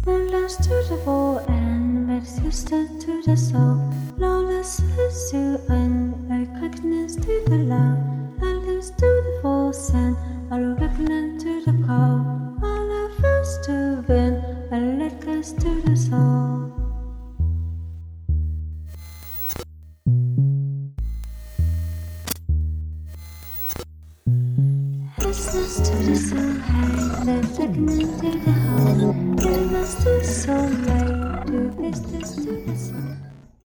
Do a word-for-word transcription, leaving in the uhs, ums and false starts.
Lawless to the fall and resistant to the soul. Lawless is to unlikeness to the love. Lawless to the force and unlikeness to the call. All of us to win, unlikeness to the soul. Restless to the soul, high, unlikeness to the whole. Restless to the soul, light to business to the soul.